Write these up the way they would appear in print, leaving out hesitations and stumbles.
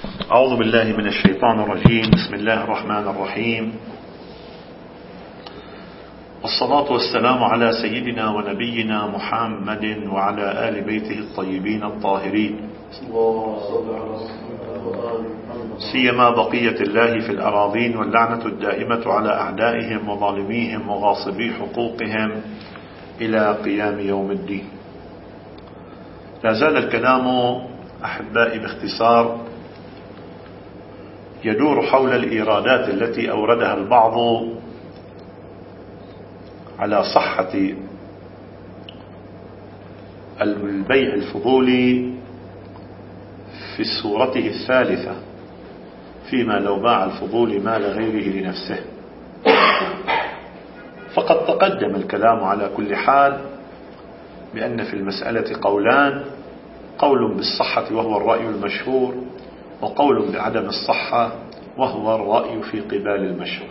أعوذ بالله من الشيطان الرجيم. بسم الله الرحمن الرحيم، والصلاة والسلام على سيدنا ونبينا محمد وعلى آل بيته الطيبين الطاهرين، سيما بقية الله في الأراضين، واللعنة الدائمة على أعدائهم وظالميهم وغاصبي حقوقهم إلى قيام يوم الدين. لا زال الكلام أحبائي باختصار يدور حول الإيرادات التي أوردها البعض على صحة البيع الفضولي في صورته الثالثة، فيما لو باع الفضولي مال غيره لنفسه. فقد تقدم الكلام على كل حال بأن في المسألة قولان: قول بالصحة وهو الرأي المشهور، وقول بعدم الصحة وهو الرأي في قبال المشهور.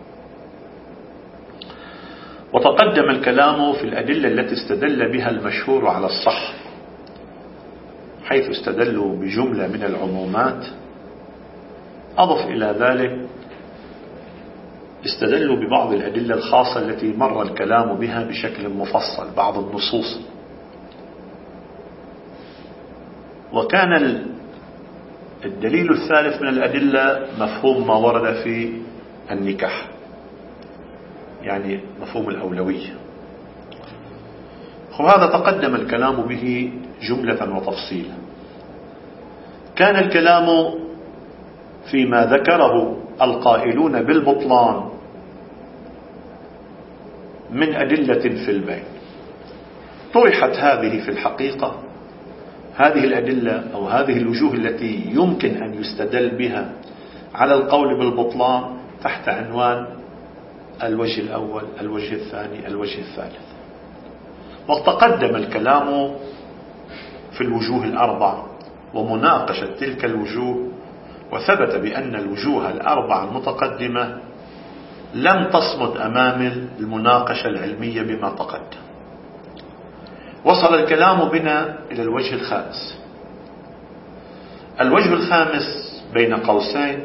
وتقدم الكلام في الأدلة التي استدل بها المشهور على الصحة، حيث استدلوا بجملة من العمومات. أضف إلى ذلك استدلوا ببعض الأدلة الخاصة التي مر الكلام بها بشكل مفصل، بعض النصوص. وكان الدليل الثالث من الأدلة مفهوم ما ورد في النكاح، يعني مفهوم الأولوية. وهذا تقدم الكلام به جملة وتفصيلا. كان الكلام فيما ذكره القائلون بالبطلان من أدلة في البيع. طرحت هذه في الحقيقة، هذه الأدلة أو هذه الوجوه التي يمكن أن يستدل بها على القول بالبطلان تحت عنوان الوجه الأول، الوجه الثاني، الوجه الثالث. وتقدم الكلام في الوجوه الأربع ومناقشة تلك الوجوه، وثبت بأن الوجوه الأربع المتقدمة لم تصمد أمام المناقشة العلمية بما تقدم. وصل الكلام بنا إلى الوجه الخامس. الوجه الخامس بين قوسين،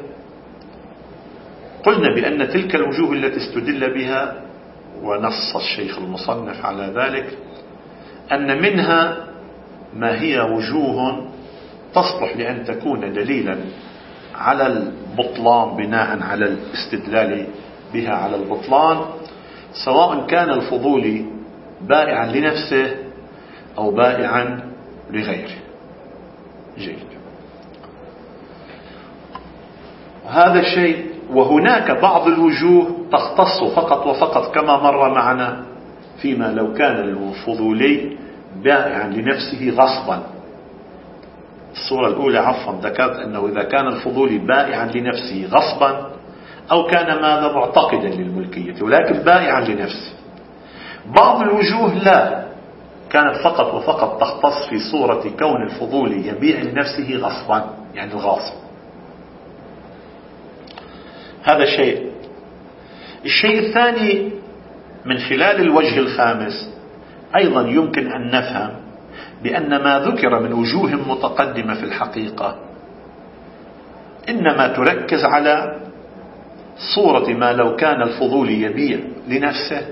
قلنا بأن تلك الوجوه التي استدل بها، ونص الشيخ المصنف على ذلك، أن منها ما هي وجوه تصلح لأن تكون دليلا على البطلان بناء على الاستدلال بها على البطلان، سواء كان الفضولي بائعا لنفسه أو بائعا لغيره. جيد. هذا الشيء. وهناك بعض الوجوه تختص فقط وفقط كما مر معنا فيما لو كان الفضولي بائعا لنفسه غصبا. الصورة الأولى ذكرت أنه إذا كان الفضولي بائعا لنفسه غصبا أو كان ماذا معتقدا للملكية ولكن بائعا لنفسه. بعض الوجوه لا، كانت فقط وفقط تختص في صورة كون الفضولي يبيع لنفسه غصبا، يعني الغاصب. هذا شيء. الشيء الثاني، من خلال الوجه الخامس أيضا يمكن أن نفهم بأن ما ذكر من وجوه متقدمة في الحقيقة إنما تركز على صورة ما لو كان الفضولي يبيع لنفسه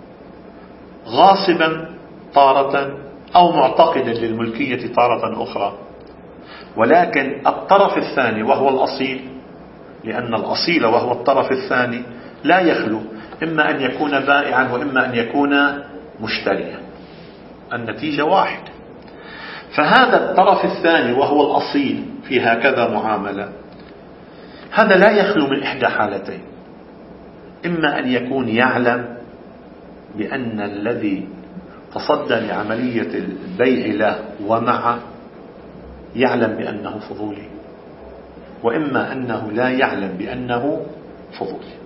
غاصبا تارة أو معتقدا للملكية تارة أخرى. ولكن الطرف الثاني وهو الأصيل، لأن الأصيل وهو الطرف الثاني لا يخلو إما أن يكون بائعا وإما أن يكون مشتريا، النتيجة واحدة. فهذا الطرف الثاني وهو الأصيل في هكذا معاملة، هذا لا يخلو من إحدى حالتين: إما أن يكون يعلم بأن الذي تصدى لعملية البيع له ومعه يعلم بأنه فضولي، وإما أنه لا يعلم بأنه فضولي.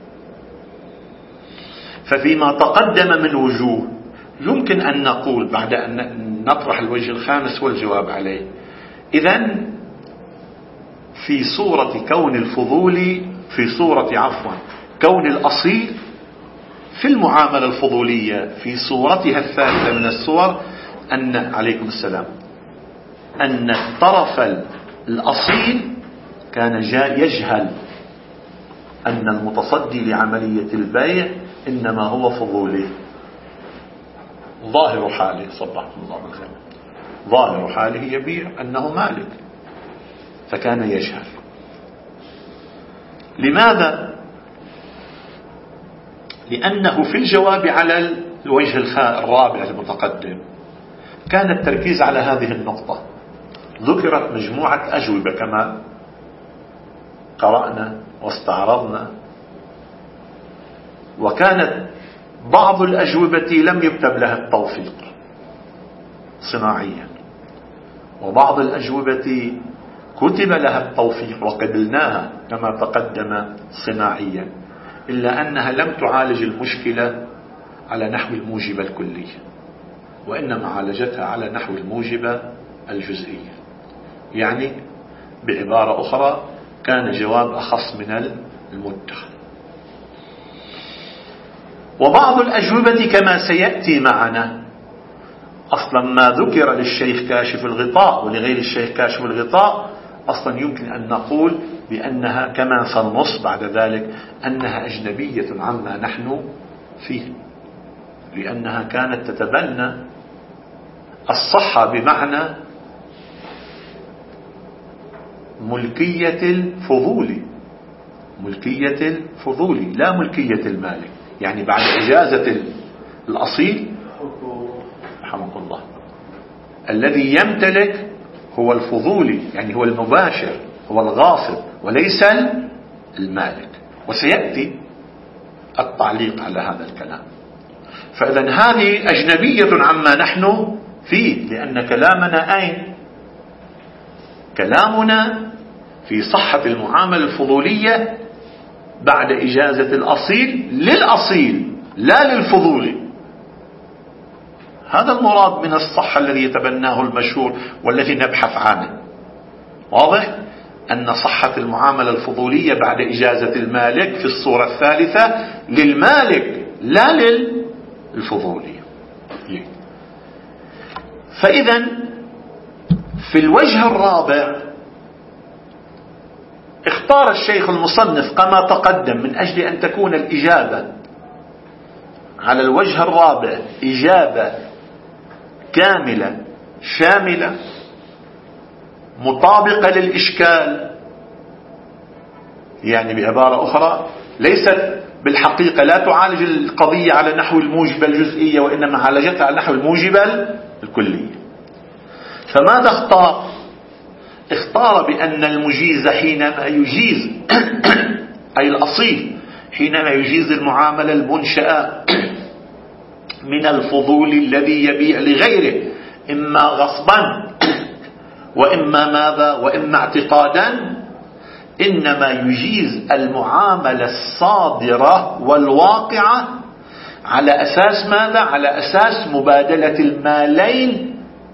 ففيما تقدم من وجوه يمكن أن نقول بعد أن نطرح الوجه الخامس والجواب عليه: إذن في صورة كون الفضولي، في صورة كون الأصيل في المعاملة الفضولية في صورتها الثالثة من الصور، أن عليكم السلام، أن الطرف الأصيل كان يجهل أن المتصدي لعملية البيع إنما هو فضولي. ظاهر حاله صبحكم الله بالخير، ظاهر حاله يبيع أنه مالك، فكان يجهل. لماذا؟ لأنه في الجواب على الوجه الرابع المتقدم كان التركيز على هذه النقطة. ذكرت مجموعة أجوبة كما قرأنا واستعرضنا، وكانت بعض الأجوبة لم يكتب لها التوفيق صناعيا، وبعض الأجوبة كتب لها التوفيق وقبلناها كما تقدم صناعيا، إلا أنها لم تعالج المشكلة على نحو الموجبة الكلية، وإنما عالجتها على نحو الموجبة الجزئية. يعني بعبارة أخرى كان جواب أخص من المدخل. وبعض الأجوبة كما سيأتي معنا أصلا ما ذكر للشيخ كاشف الغطاء ولغير الشيخ كاشف الغطاء أصلا يمكن أن نقول بأنها كما سنص بعد ذلك أنها أجنبية عما نحن فيه، لأنها كانت تتبنى الصحة بمعنى ملكية الفضولي، ملكية الفضولي لا ملكية المالك. يعني بعد إجازة الأصيل رحمك الله الذي يمتلك هو الفضولي، يعني هو المباشر، هو الغاصب وليس المالك. وسيأتي التعليق على هذا الكلام. فإذا هذه أجنبية عما نحن فيه، لأن كلامنا أين؟ كلامنا في صحة المعاملة الفضولية بعد إجازة الأصيل للأصيل لا للفضولي. هذا المراد من الصحة الذي يتبناه المشهور والذي نبحث عنه. واضح أن صحة المعاملة الفضولية بعد إجازة المالك في الصورة الثالثة للمالك لا للفضولي. فإذا في الوجه الرابع اختار الشيخ المصنف كما تقدم من أجل أن تكون الإجابة على الوجه الرابع إجابة كاملة شاملة مطابقة للإشكال. يعني بعبارة أخرى ليست بالحقيقة لا تعالج القضية على نحو الموجبة الجزئية، وإنما عالجتها على نحو الموجبة الكلية. فماذا اختار؟ اختار بأن المجيز حينما يجيز أي الأصيل حينما يجيز المعاملة المنشأة من الفضول الذي يبيع لغيره إما غصبا وإما ماذا وإما اعتقادا، إنما يجيز المعاملة الصادرة والواقعة على أساس ماذا؟ على أساس مبادلة المالين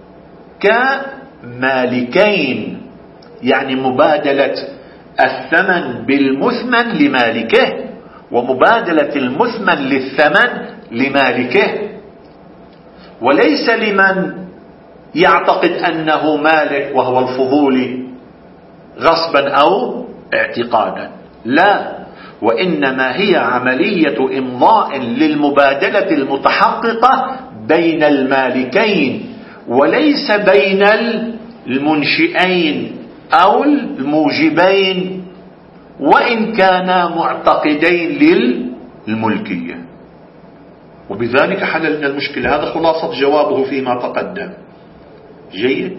كمالكين، يعني مبادلة الثمن بالمثمن لمالكه ومبادلة المثمن للثمن لمالكه، وليس لمن يعتقد أنه مالك وهو الفضولي غصبا أو اعتقادا، لا، وإنما هي عملية إمضاء للمبادلة المتحققة بين المالكين وليس بين المنشئين أو الموجبين وإن كانا معتقدين للملكية. وبذلك حللنا المشكلة. هذا خلاصة جوابه فيما تقدم. جيد.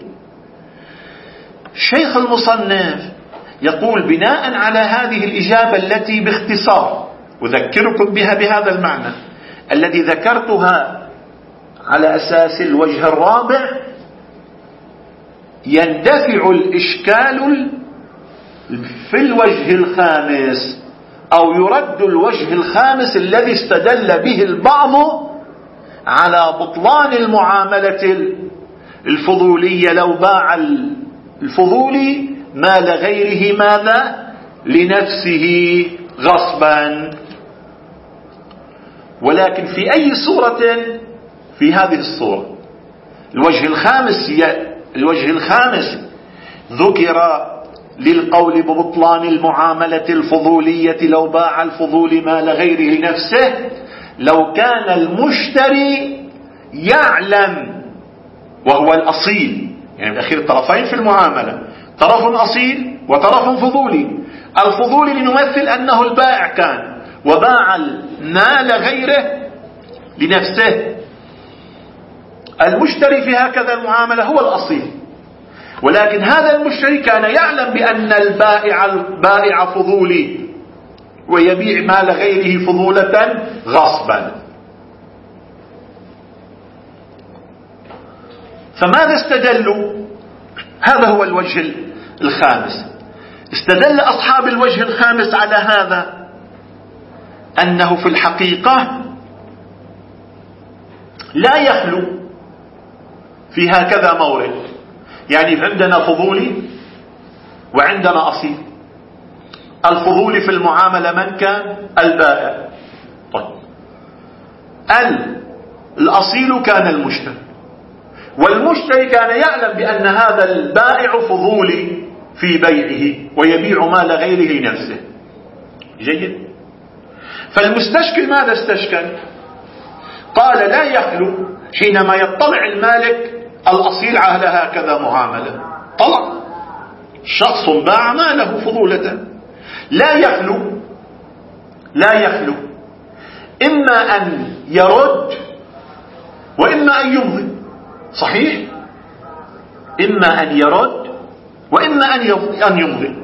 الشيخ المصنف يقول بناء على هذه الإجابة التي باختصار أذكركم بها بهذا المعنى الذي ذكرتها على أساس الوجه الرابع، يندفع الإشكال في الوجه الخامس أو يرد الوجه الخامس الذي استدل به البعض على بطلان المعاملة الفضولية لو باع الفضولي مال غيره ماذا؟ لنفسه غصبا. ولكن في أي صورة؟ في هذه الصورة. الوجه الخامس ذكر للقول ببطلان المعاملة الفضولية لو باع الفضول مال غيره لنفسه لو كان المشتري يعلم، وهو الأصيل، يعني بالأخير الطرفين في المعاملة طرف أصيل وطرف فضولي. الفضولي لنمثل أنه البائع كان وباع المال غيره لنفسه، المشتري في هكذا المعاملة هو الأصيل، ولكن هذا المشتري كان يعلم بأن البائع فضولي ويبيع مال غيره فضولة غصبا. فماذا استدلوا؟ هذا هو الوجه الخامس. استدل أصحاب الوجه الخامس على هذا أنه في الحقيقة لا يخلو في هكذا مورد، يعني عندنا فضولي وعندنا أصيل. الفضولي في المعاملة من كان؟ البائع. طيب الأصيل كان المشتري، والمشتري كان يعلم بأن هذا البائع فضولي في بيعه ويبيع مال غيره لنفسه. جيد. فالمستشكل ماذا استشكل؟ قال لا يخلو حينما يطلع المالك الأصيل على هكذا معاملة، طلع شخص باع ماله فضولة، لا يخلو إما أن يرد وإما أن يمضي. صحيح؟ إما أن يرد وإما أن يمضي.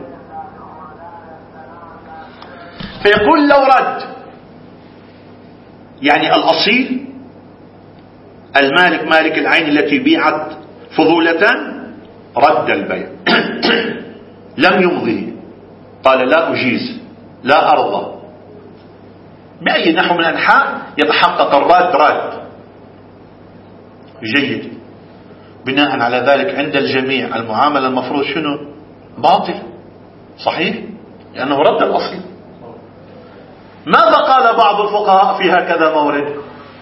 فيقول لو رد، يعني الأصيل المالك مالك العين التي بيعت فضولة رد البيع لم يمضي، قال لا أجيز لا أرضى، بأي نحو من الأنحاء يتحقق الرد رد. جيد. بناء على ذلك عند الجميع المعاملة المفروض شنو؟ باطل. صحيح؟ لأنه رد الأصل. ماذا قال بعض الفقهاء في هكذا مورد؟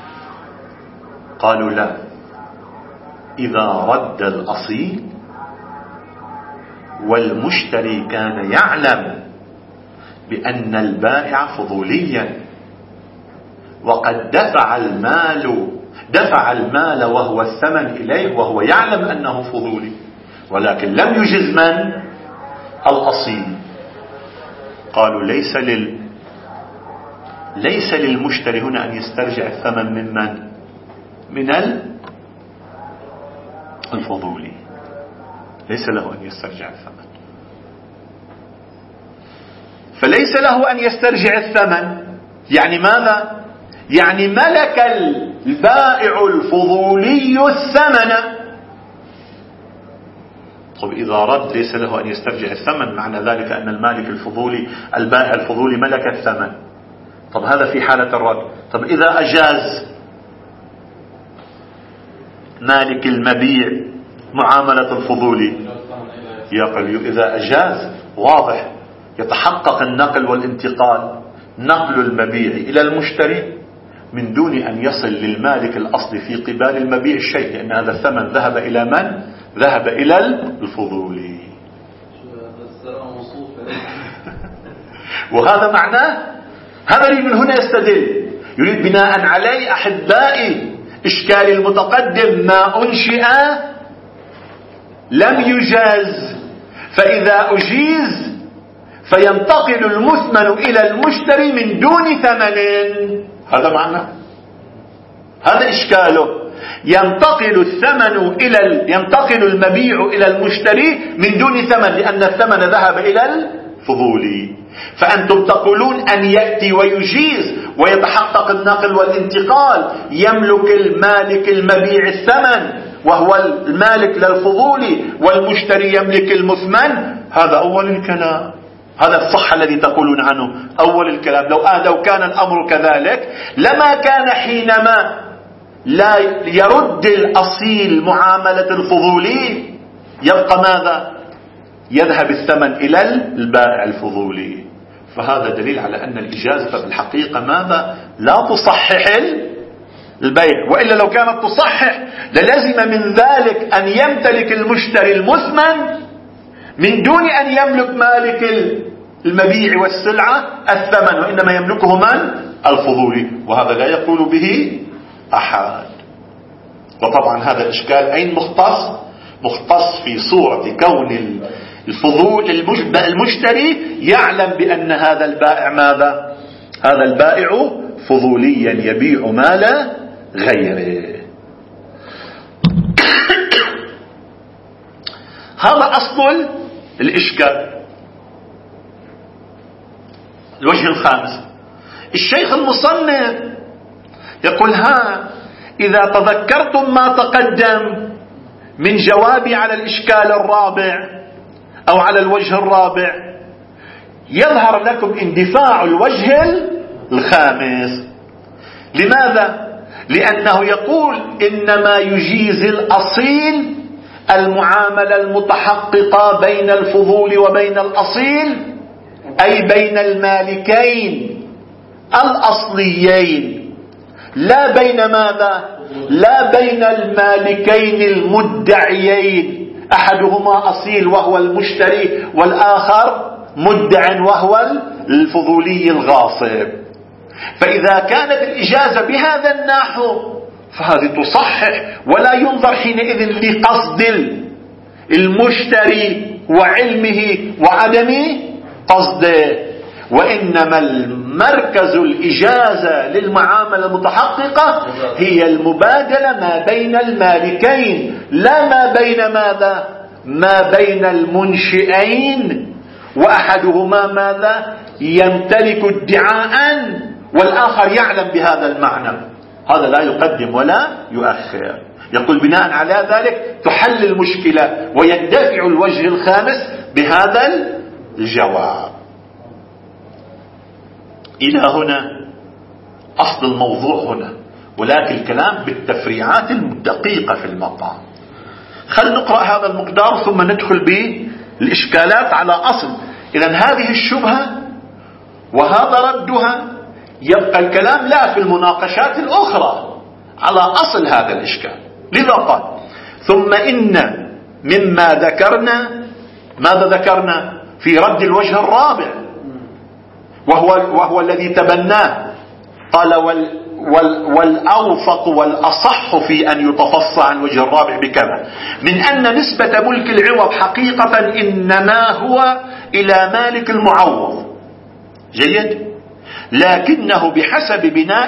قالوا لا، إذا رد الأصيل والمشتري كان يعلم بأن البائع فضوليا وقد دفع المال وهو الثمن إليه وهو يعلم أنه فضولي، ولكن لم يجز من؟ الأصيل. قالوا ليس للمشتري هنا أن يسترجع الثمن من الفضولي، ليس له أن يسترجع الثمن. فليس له أن يسترجع الثمن، يعني ماذا؟ يعني ملك البائع الفضولي الثمن. طب إذا رد ليس له أن يسترجع الثمن، معنى ذلك أن المالك الفضولي البائع الفضولي ملك الثمن. طب هذا في حالة الرد. طب إذا أجاز مالك المبيع معاملة الفضولي، يقول إذا أجاز واضح يتحقق النقل والانتقال، نقل المبيع إلى المشتري من دون أن يصل للمالك الأصلي في قبال المبيع شيء، لأن هذا الثمن ذهب إلى من؟ ذهب إلى الفضولي. وهذا معناه، هذا اللي من هنا يستدل، يريد بناء عليه أحبائي إشكال المتقدم ما أنشئ لم يجاز، فإذا أجيز فينتقل المثمن إلى المشتري من دون ثمن. هذا معنى، هذا إشكاله. ينتقل المبيع إلى المشتري من دون ثمن، لأن الثمن ذهب إلى الفضولي. فأنتم تقولون أن يأتي ويجيز ويتحقق النقل والانتقال، يملك المالك المبيع الثمن وهو المالك للفضولي والمشتري يملك المثمن. هذا أول الكلام، هذا الصح الذي تقولون عنه أول الكلام. لو كان الأمر كذلك لما كان حينما لا يرد الأصيل معاملة الفضولي يبقى ماذا؟ يذهب الثمن إلى البائع الفضولي. فهذا دليل على أن الإجازة بالحقيقة ماذا؟ لا تصحح البيع، وإلا لو كانت تصحح للزم من ذلك أن يمتلك المشتري المثمن من دون أن يملك مالك المبيع والسلعة الثمن، وإنما يملكه من؟ الفضولي، وهذا لا يقول به أحد. وطبعا هذا الإشكال أين مختص في صورة كون الفضول المشتري يعلم بأن هذا البائع ماذا؟ هذا البائع فضوليا يبيع مال غيره. هذا أصل الإشكال. الوجه الخامس، الشيخ المصنف يقول: إذا تذكرتم ما تقدم من جوابي على الإشكال الرابع أو على الوجه الرابع، يظهر لكم اندفاع الوجه الخامس. لماذا؟ لأنه يقول إنما يجيز الأصيل المعاملة المتحققة بين الفضول وبين الأصيل، أي بين المالكين الأصليين، لا بين ماذا؟ لا بين المالكين المدعيين، أحدهما أصيل وهو المشتري، والآخر مدع وهو الفضولي الغاصب. فإذا كانت الإجازة بهذا النحو فهذه تصحح، ولا ينظر حينئذ لقصد المشتري وعلمه وعدم قصده، وإنما المركز الإجازة للمعاملة المتحققة هي المبادلة ما بين المالكين، لا ما بين ماذا؟ ما بين المنشئين، وأحدهما ماذا؟ يمتلك ادعاء والآخر يعلم بهذا المعنى. هذا لا يقدم ولا يؤخر. يقول بناء على ذلك تحل المشكلة ويندفع الوجه الخامس بهذا الجواب. إلى هنا أصل الموضوع هنا، ولكن الكلام بالتفريعات الدقيقة في المقام. خلينا نقرأ هذا المقدار ثم ندخل بالإشكالات على أصل. إذن هذه الشبهة وهذا ردها، يبقى الكلام لا في المناقشات الأخرى على أصل هذا الإشكال. لذا قال: ثم إن مما ذكرنا، ماذا ذكرنا في رد الوجه الرابع وهو الذي تبناه؟ قال: والأوفق والأصح في أن يتفصى عن الوجه الرابع بكذا، من أن نسبة ملك العوض حقيقة إنما هو إلى مالك المعوض. جيد، لكنه بحسب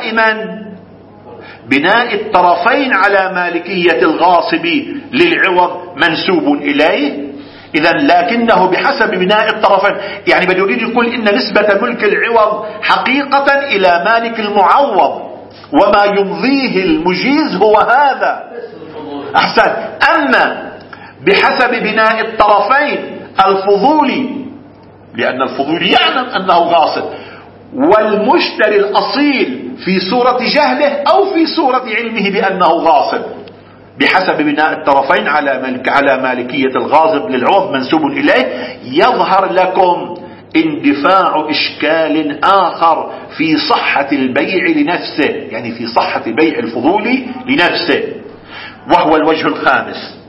بناء الطرفين على مالكية الغاصب للعوض منسوب إليه. إذن لكنه بحسب بناء الطرفين، يعني بده يريد يقول إن نسبة ملك العوض حقيقة إلى مالك المعوض، وما يمضيه المجيز هو هذا. أحسن. أما بحسب بناء الطرفين الفضولي، لأن الفضولي يعلم أنه غاصب، والمشتري الأصيل في صورة جهله أو في صورة علمه بأنه غاصب، بحسب بناء الطرفين على مالكية الغاصب للعوض منسوب إليه، يظهر لكم اندفاع إشكال آخر في صحة البيع لنفسه، يعني في صحة بيع الفضولي لنفسه، وهو الوجه الخامس.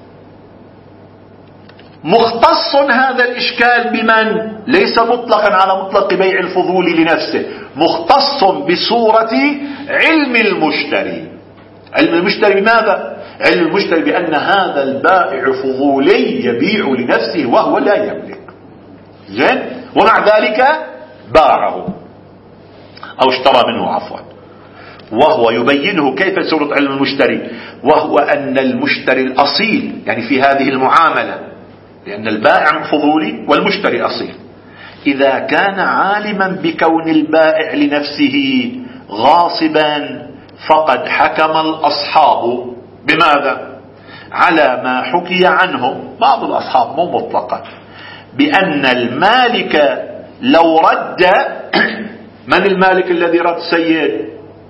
مختص هذا الإشكال بمن؟ ليس مطلقا على مطلق بيع الفضول لنفسه، مختص بصورة علم المشتري. علم المشتري بماذا؟ علم المشتري بأن هذا البائع فضولي يبيع لنفسه وهو لا يملك. زين، ومع ذلك باعه أو اشترى منه عفوا، وهو يبينه كيف صورة علم المشتري، وهو أن المشتري الأصيل، يعني في هذه المعاملة، لأن البائع فضولي والمشتري أصيل، إذا كان عالما بكون البائع لنفسه غاصبا فقد حكم الأصحاب بماذا؟ على ما حكي عنهم بعض الأصحاب مو مطلقا، بأن المالك لو رد من المالك الذي رد سيد؟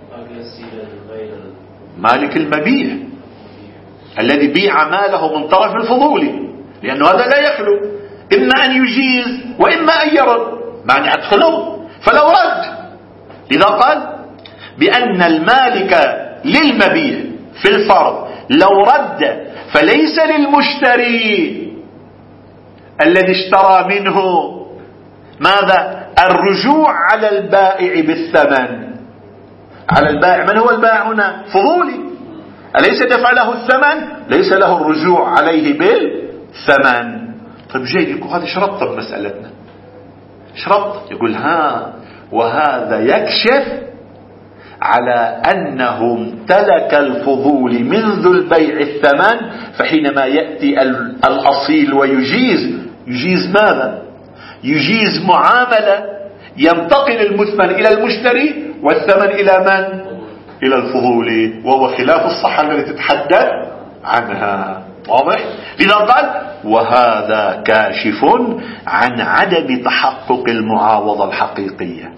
مالك المبيع الذي بيع ماله من طرف الفضولي، لأنه هذا لا يخلو، إما أن يجيز وإما أن يرد، معنى أدخله فلو رد. لذا قال بأن المالك للمبيع في الفرض لو رد فليس للمشتري الذي اشترى منه ماذا؟ الرجوع على البائع بالثمن. على البائع، من هو البائع هنا؟ فضولي، أليس دفع له الثمن؟ ليس له الرجوع عليه بالثمن. طيب جيد، يقول هذا شرط بمسألتنا، شرط. يقول وهذا يكشف على أنه امتلك الفضول منذ البيع الثمن، فحينما يأتي الأصيل يجيز ماذا؟ يجيز معاملة ينتقل المثمن إلى المشتري والثمن إلى من؟ إلى الفضول، وهو خلاف الصحة التي تتحدث عنها. واضح؟ لذا قال وهذا كاشف عن عدم تحقق المعاوضة الحقيقية.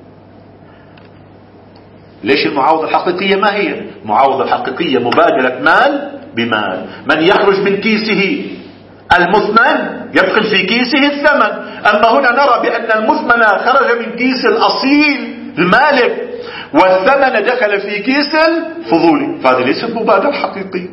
ليش المعاوضة الحقيقية؟ ما هي المعاوضة الحقيقية؟ مبادلة مال بمال. من يخرج من كيسه المثمن يدخل في كيسه الثمن. أما هنا نرى بأن المثمن خرج من كيس الأصيل المالك والثمن دخل في كيس الفضولي، فهذه ليست مبادلة حقيقية.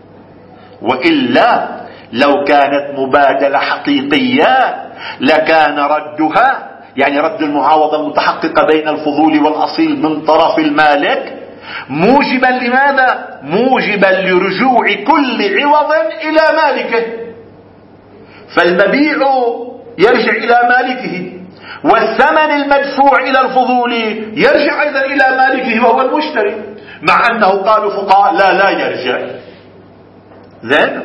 وإلا لو كانت مبادلة حقيقية لكان ردها، يعني رد المعاوضة المتحققة بين الفضول والأصيل من طرف المالك، موجبا لماذا؟ موجبا لرجوع كل عوض إلى مالكه، فالمبيع يرجع إلى مالكه، والثمن المدفوع إلى الفضول يرجع أيضا إلى مالكه وهو المشتري، مع أنه قالوا فقهاء لا يرجع. ذن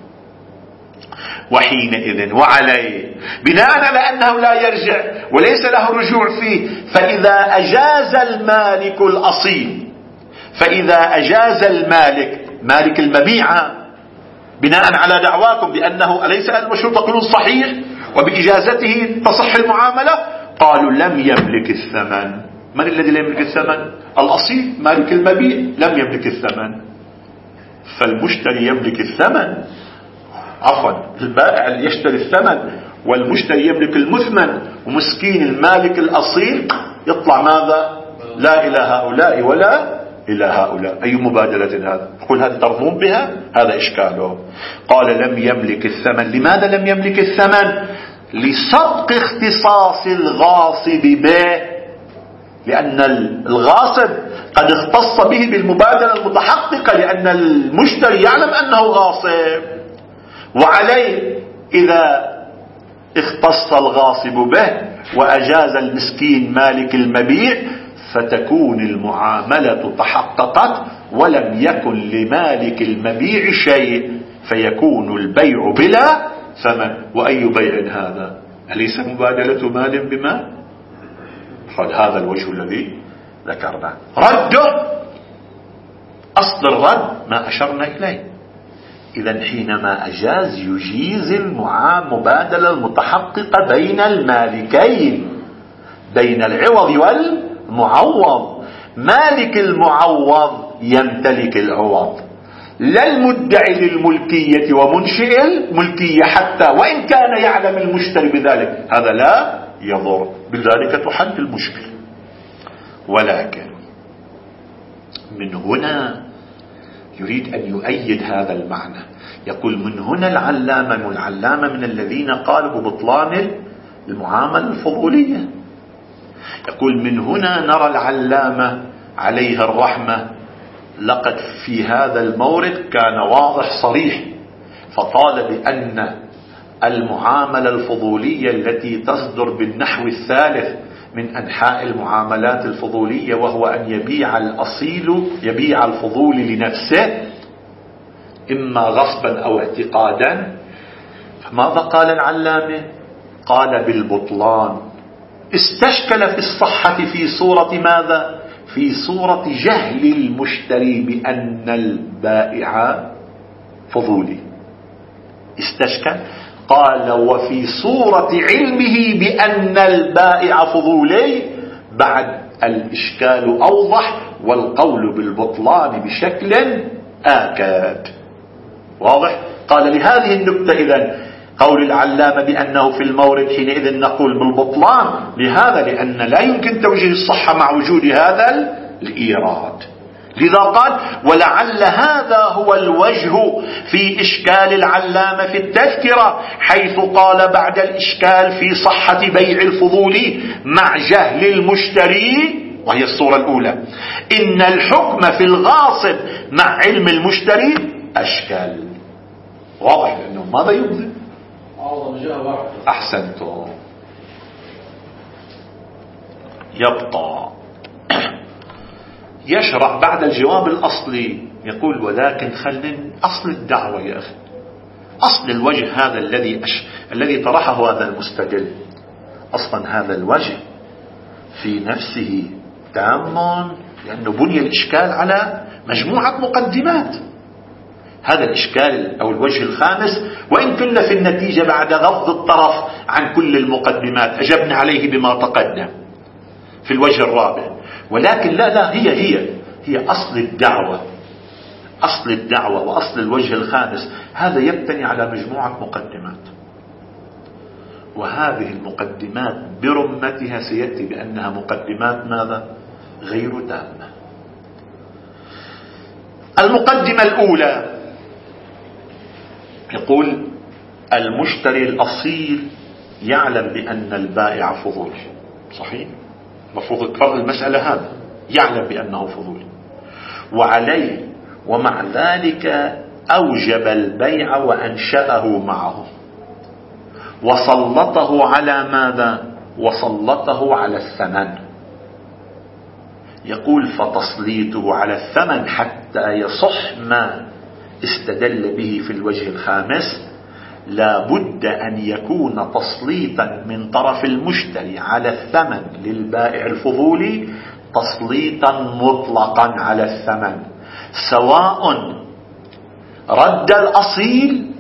وحينئذ وعليه بناء على أنه لا يرجع وليس له رجوع فيه، فإذا أجاز المالك الأصيل، فإذا أجاز مالك المبيع بناء على دعواكم بأنه أليس المشروط تقولون صحيح وبإجازته تصح المعاملة، قالوا لم يملك الثمن. من الذي لا يملك الثمن؟ الأصيل مالك المبيع لم يملك الثمن، فالمشتري يملك الثمن، عفوا البائع اللي يشتري الثمن والمشتري يملك المثمن، ومسكين المالك الأصيل يطلع ماذا؟ لا إلى هؤلاء ولا إلى هؤلاء. أي مبادلة هذا؟ نقول هذا ترمون بها، هذا إشكاله. قال لم يملك الثمن. لماذا لم يملك الثمن؟ لسبق اختصاص الغاصب به، لأن الغاصب قد اختص به بالمبادلة المتحققة، لأن المشتري يعلم أنه غاصب، وعليه إذا اختص الغاصب به وأجاز المسكين مالك المبيع فتكون المعاملة تحققت ولم يكن لمالك المبيع شيء، فيكون البيع بلا ثمن. وأي بيع هذا؟ أليس مبادلة مال بمال؟ هذا الوجه الذي ذكرنا. رده أصل الرد ما أشرنا إليه. إذن حينما أجاز يجيز المبادلة المتحققة بين المالكين، بين العوض والمعوض. مالك المعوض يمتلك العوض، لا المدعي للملكية ومنشئ الملكية، حتى وإن كان يعلم المشتري بذلك هذا لا يضر، بذلك تحل المشكلة. ولكن من هنا يريد أن يؤيد هذا المعنى، يقول من هنا العلامة من الذين قالوا ببطلان المعاملة الفضولية. يقول من هنا نرى العلامة عليه الرحمة لقد في هذا المورد كان واضح صريح، فقال بأن المعاملة الفضولية التي تصدر بالنحو الثالث من أنحاء المعاملات الفضولية، وهو أن يبيع الأصيل يبيع الفضول لنفسه إما غصبا أو اعتقادا. فماذا قال العلامة؟ قال بالبطلان. استشكل في الصحة في صورة ماذا؟ في صورة جهل المشتري بأن البائع فضولي. استشكل، قال وفي صورة علمه بأن البائع فضولي بعد الإشكال أوضح، والقول بالبطلان بشكل آكد. واضح؟ قال لهذه النكتة إذن قول العلامة بأنه في المورد حينئذ نقول بالبطلان، لهذا لأن لا يمكن توجيه الصحة مع وجود هذا الإيراد. لذا قال ولعل هذا هو الوجه في إشكال العلامة في التذكرة، حيث قال بعد الإشكال في صحة بيع الفضول مع جهل المشتري، وهي الصورة الأولى، إن الحكم في الغاصب مع علم المشتري أشكال. واضح، لأنه ماذا يبذل؟ أحسنتم. يبقى يشرح بعد الجواب الأصلي، يقول ولكن خلنا أصل الدعوة يا أخي، أصل الوجه هذا الذي طرحه هذا المستدل، أصلا هذا الوجه في نفسه تام، لأنه بني الإشكال على مجموعة مقدمات. هذا الإشكال أو الوجه الخامس، وإن كنا في النتيجة بعد غض الطرف عن كل المقدمات أجبنا عليه بما تقدم في الوجه الرابع، ولكن لا هي أصل الدعوة. أصل الدعوة وأصل الوجه الخامس هذا يبتني على مجموعة مقدمات، وهذه المقدمات برمتها سيأتي بأنها مقدمات ماذا؟ غير تامة. المقدمة الأولى يقول المشتري الأصيل يعلم بأن البائع فضولي. صحيح، مفروض تفرض المسألة هذا، يعلم بأنه فضولي، وعليه ومع ذلك أوجب البيع وأنشأه معه، وسلطه على ماذا؟ وسلطه على الثمن. يقول فتسليطه على الثمن حتى يصح ما استدل به في الوجه الخامس لا بد أن يكون تسليطا من طرف المشتري على الثمن للبائع الفضولي تسليطا مطلقا على الثمن، سواء رد الأصيل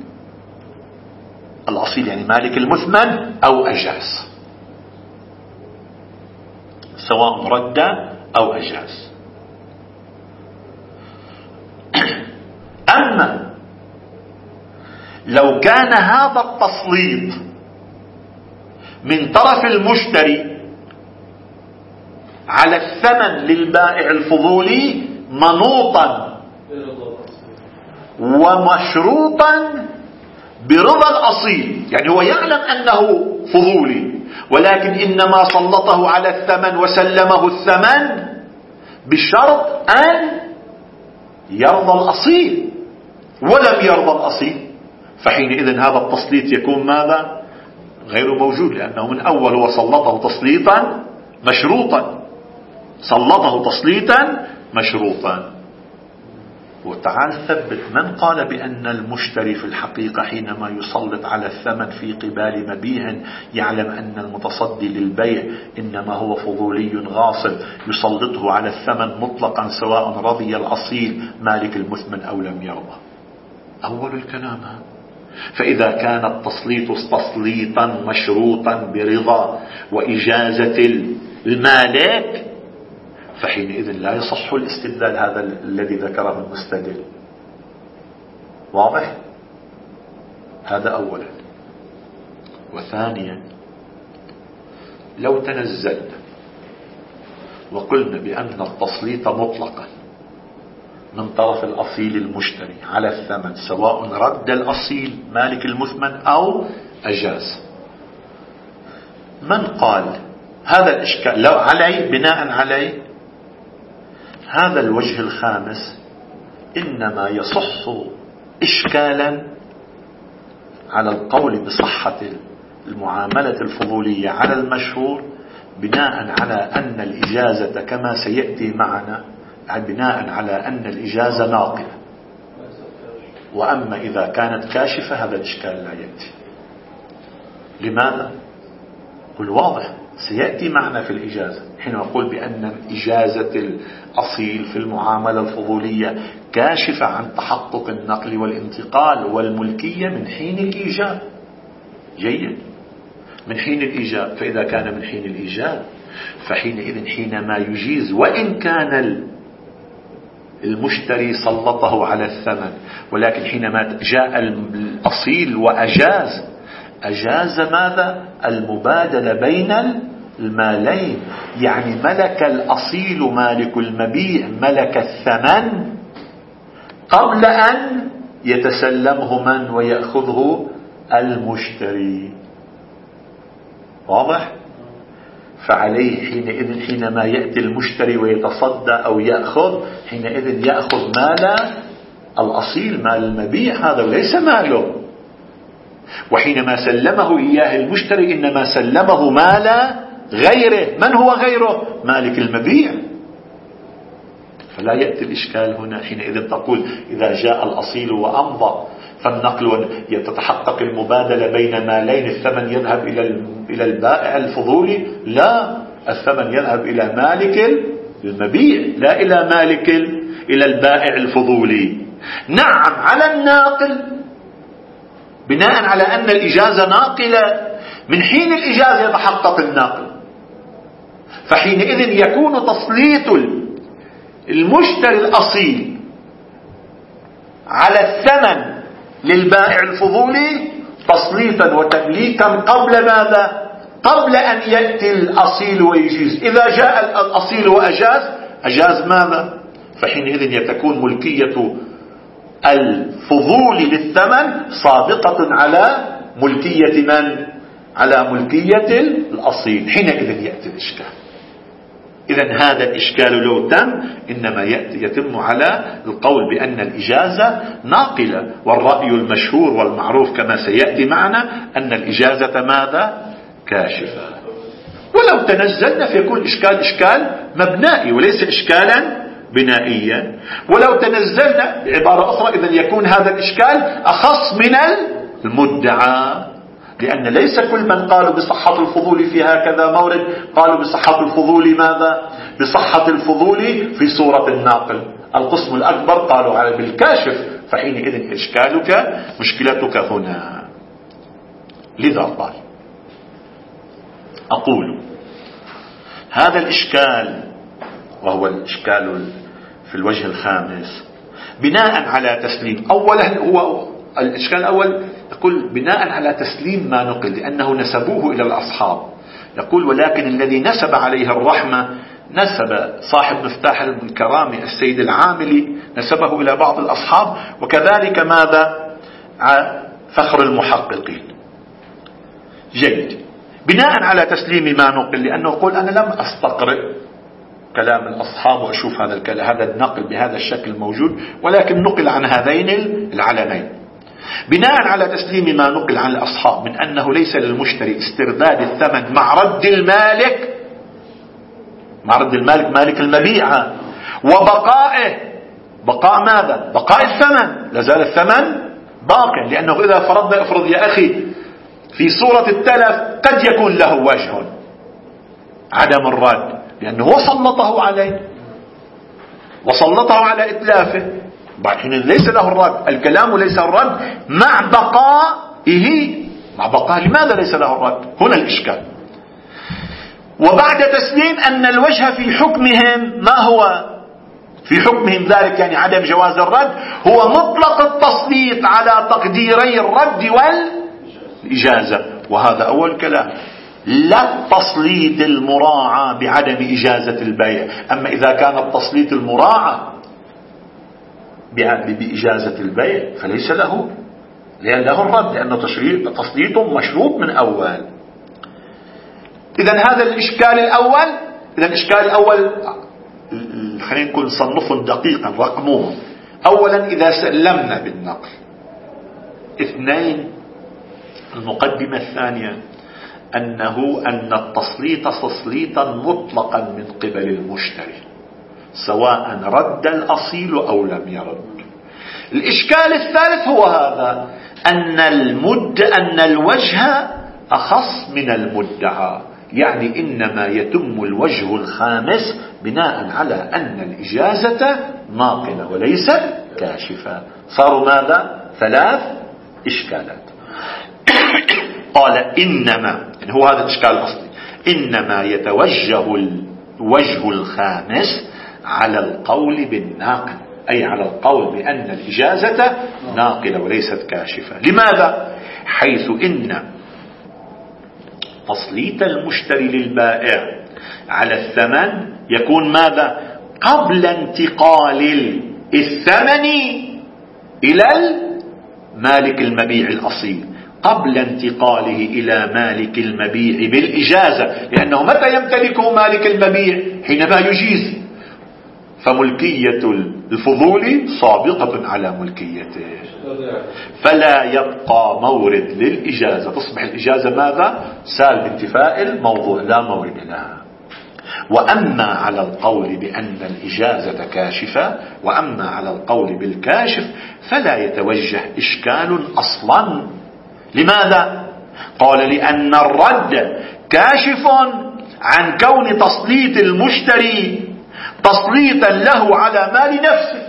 يعني مالك المثمن أو أجاز، سواء رد أو أجاز. أما لو كان هذا التسليط من طرف المشتري على الثمن للبائع الفضولي منوطا ومشروطا برضا الأصيل، يعني هو يعلم أنه فضولي، ولكن إنما سلطه على الثمن وسلمه الثمن بشرط أن يرضى الأصيل، ولم يرضى الأصيل، فحينئذ هذا التسليط يكون ماذا؟ غير موجود، لأنه من أول هو سلطه تسليطا مشروطا، سلطه تسليطا مشروطا. وتعال ثبت من قال بأن المشتري في الحقيقة حينما يسلط على الثمن في قبال مبيع يعلم أن المتصدي للبيع إنما هو فضولي غاصب يسلطه على الثمن مطلقا سواء رضي الأصيل مالك المثمن أو لم يرضى. أول الكلام هذا. فإذا كان التسليط تسليطا مشروطا برضا وإجازة المالك فحينئذ لا يصح الاستدلال هذا الذي ذكره المستدل. واضح؟ هذا أولا. وثانيا لو تنزلنا وقلنا بأن التسليط مطلقا من طرف الأصيل المشتري على الثمن سواء رد الأصيل مالك المثمن أو أجاز، من قال هذا الإشكال لو عليه بناء عليه هذا الوجه الخامس إنما يصح إشكالا على القول بصحة المعاملة الفضولية على المشهور بناء على أن الإجازة كما سيأتي معنا بناء على أن الإجازة ناقلة، وأما إذا كانت كاشفة هذا الإشكال لا يأتي. لماذا؟ قل واضح سيأتي معنا في الإجازة حين نقول بأن إجازة الأصيل في المعاملة الفضولية كاشفة عن تحقق النقل والانتقال والملكية من حين الإيجاب. جيد، من حين الإيجاب. فإذا كان من حين الإيجاب فحينئذ حينما يجيز وإن كان المشتري سلطه على الثمن، ولكن حينما جاء الأصيل وأجاز ماذا؟ المبادلة بين المالين، يعني ملك الأصيل مالك المبيع ملك الثمن قبل أن يتسلمه من ويأخذه المشتري. واضح؟ فعليه حينئذ حينما يأتي المشتري ويتصدى أو يأخذ، حينئذ يأخذ مال الأصيل مال المبيع هذا وليس ماله. وحينما سلمه إياه المشتري إنما سلمه مال غيره. من هو غيره؟ مالك المبيع. فلا يأتي الإشكال هنا. حينئذ تقول إذا جاء الأصيل وأمضى فالنقل يتتحقق المبادلة بين مالين، الثمن يذهب إلى البائع الفضولي؟ لا، الثمن يذهب إلى مالك المبيع لا إلى إلى البائع الفضولي. نعم، على الناقل بناء على أن الإجازة ناقلة، من حين الإجازة يتحقق الناقل، فحينئذ يكون تسليط المشتري الأصيل على الثمن للبائع الفضولي تسليطا وتمليكا قبل ماذا؟ قبل أن يأتي الأصيل ويجيز. إذا جاء الأصيل أجاز ماذا؟ فحينئذ تكون ملكية الفضول للثمن سابقة على ملكية من؟ على ملكية الأصيل. حينئذ يأتي الإشكال. إذن هذا الإشكال لو تم إنما يتم على القول بأن الإجازة ناقلة، والرأي المشهور والمعروف كما سيأتي معنا أن الإجازة ماذا؟ كاشفة. ولو تنزلنا فيكون إشكال مبنائي وليس إشكالا بنائيا. ولو تنزلنا بعبارة أخرى إذن يكون هذا الإشكال أخص من المدعى، لأن ليس كل من قالوا بصحة الفضول في هكذا مورد قالوا بصحة الفضول ماذا؟ بصحة الفضول في صورة الناقل. القسم الأكبر قالوا على بالكاشف. فحينئذ إشكالك مشكلتك هنا. لذا قال أقول هذا الإشكال وهو الإشكال في الوجه الخامس بناء على تسليم. أولا هو الإشكال الأول يقول بناء على تسليم ما نقل، لأنه نسبوه إلى الأصحاب. يقول ولكن الذي نسب عليه الرحمة نسب صاحب مفتاح الكرامة السيد العاملي نسبه إلى بعض الأصحاب، وكذلك ماذا؟ فخر المحققين. جيد. بناء على تسليم ما نقل، لأنه يقول أنا لم أستقرئ كلام الأصحاب وأشوف هذا النقل بهذا الشكل موجود، ولكن نقل عن هذين العلمين. بناء على تسليم ما نقل عن الأصحاب من أنه ليس للمشتري استرداد الثمن مع رد المالك مالك المبيع وبقائه. بقاء ماذا؟ بقاء الثمن، لازال الثمن باقٍ. لأنه إذا افرض يا أخي في صورة التلف قد يكون له وجه عدم الرد، لأنه وسلطه عليه وسلطه على إتلافه، بعد حين ليس له الرد. الكلام ليس الرد مع بقائه. لماذا ليس له الرد؟ هنا الإشكال. وبعد تسليم أن الوجه في حكمهم ما هو؟ في حكمهم ذلك يعني عدم جواز الرد هو مطلق التسليط على تقديري الرد والإجازة. وهذا أول كلام، لا التسليط المراعى بعدم إجازة البيع. أما إذا كان التسليط المراعى بإجازة البيع فليس له الرد، لأنه تسليط مشروط من أول. إذن هذا الإشكال الأول. الإشكال الأول خلينا نكون صنف دقيقا رقموه. أولا إذا سلمنا بالنقل. اثنين، المقدمة الثانية أن التسليط تسليطا مطلقا من قبل المشتري سواء رد الأصيل أو لم يرد. الإشكال الثالث هو هذا أن الوجه أخص من المدعى، يعني إنما يتم الوجه الخامس بناء على أن الإجازة ناقلة وليست كاشفة. صاروا ماذا؟ 3 إشكالات. قال إنما، يعني هو هذا الإشكال الأصلي، إنما يتوجه الوجه الخامس على القول بالناقل، أي على القول بأن الإجازة ناقلة وليست كاشفة. لماذا؟ حيث إن تسليط المشتري للبائع على الثمن يكون ماذا؟ قبل انتقال الثمن إلى مالك المبيع الأصيل، قبل انتقاله إلى مالك المبيع بالإجازة، لأنه متى يمتلكه مالك المبيع؟ حينما يجيز، فملكية الفضول سابقة على ملكيته، فلا يبقى مورد للإجازة، تصبح الإجازة ماذا؟ سال بانتفاء الموضوع، لا مورد لها. وأما على القول بأن الإجازة كاشفة، وأما على القول بالكاشف فلا يتوجه إشكال أصلا. لماذا؟ قال لأن الرد كاشف عن كون تسليط المشتري تسليطا له على مال نفسه.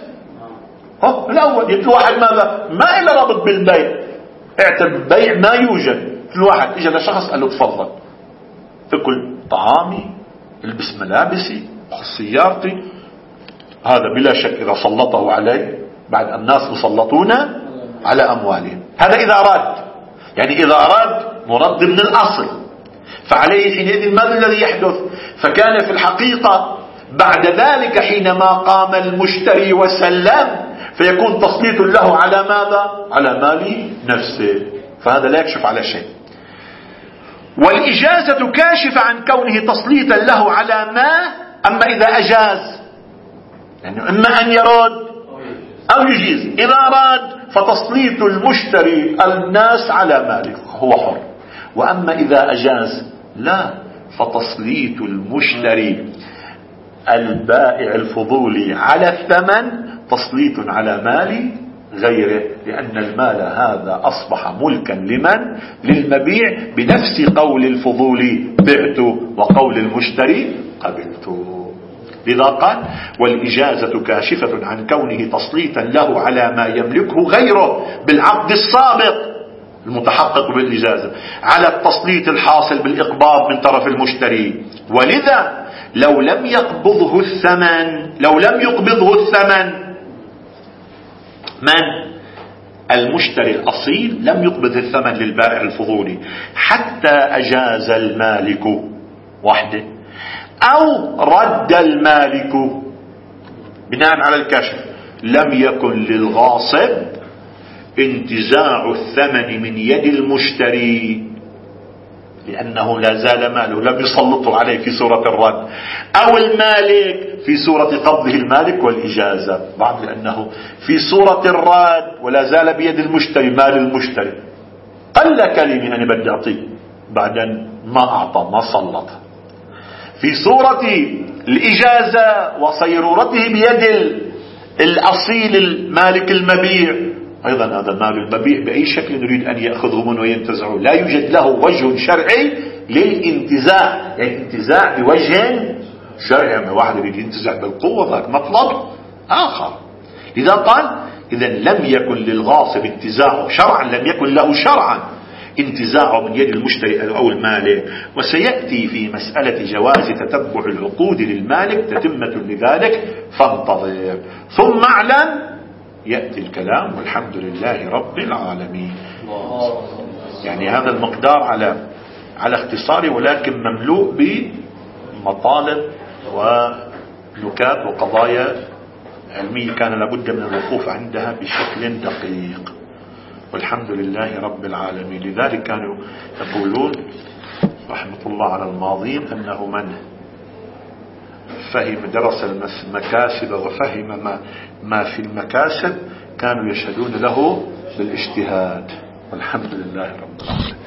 الأول الواحد ماذا؟ ما إلا رابط بالبيع، اعتبر بيع ما يوجد. الواحد إجا لشخص قال له تفضل اكل طعامي، البس ملابسي، خذ سيارتي. هذا بلا شك إذا سلطه عليه، بعد الناس مسلطون على أموالهم، هذا إذا أراد، يعني إذا أراد مرد من الأصل، فعليه حينئذ ماذا الذي يحدث؟ فكان في الحقيقة بعد ذلك حينما قام المشتري وسلم فيكون تسليط له على ماذا؟ على مال نفسه، فهذا لا يكشف على شيء. والإجازة كاشفة عن كونه تسليطا له على ما، أما إذا أجاز يعني إما أن يراد أو يجيز، إذا أراد فتسليط المشتري الناس على مالك هو حر، وأما إذا أجاز لا، فتسليط المشتري البائع الفضولي على الثمن تسليط على مال غيره، لأن المال هذا أصبح ملكا لمن؟ للمبيع، بنفس قول الفضولي بعت وقول المشتري قبلت. لذا قال والإجازة كاشفة عن كونه تسليطا له على ما يملكه غيره بالعقد السابق المتحقق بالإجازة على التسليط الحاصل بالإقباض من طرف المشتري. ولذا لو لم يقبضه الثمن من؟ المشتري الأصيل لم يقبض الثمن للبائع الفضولي حتى أجاز المالك وحده أو رد المالك بناء على الكشف، لم يكن للغاصب انتزاع الثمن من يد المشتري لأنه لا زال ماله، لم يسلطه عليه في صورة الرد، أو المالك في صورة قبضه المالك والإجازة، بعد لأنه في صورة الرد ولا زال بيد المشتري مال المشتري، قل كلمة أنا بدي أعطيه بعدين ما أعطى ما سلط. في صورة الإجازة وصيرورته بيد الأصيل المالك المبيع، أيضا هذا مال المبيع بأي شكل نريد أن يأخذه منه وينتزعه، لا يوجد له وجه شرعي للانتزاع، يعني انتزاع بوجه شرعي، يعني واحد يريد ينتزع بالقوة ذاك مطلب آخر. لذا قال إذا لم يكن للغاصب انتزاعه شرعا، لم يكن له شرعا انتزاعه من يد المشتري أو المالك. وسيأتي في مسألة جواز تتبع العقود للمالك تتمة لذلك فانتظر. ثم اعلم يأتي الكلام والحمد لله رب العالمين. يعني هذا المقدار على اختصاره، ولكن مملوء بمطالب ونكات وقضايا علمية كان لابد من الوقوف عندها بشكل دقيق، والحمد لله رب العالمين. لذلك كانوا يقولون رحمة الله على الماضين أنه من فهم درس المكاسب وفهم ما في المكاسب كانوا يشهدون له بالاجتهاد، والحمد لله رب العالمين.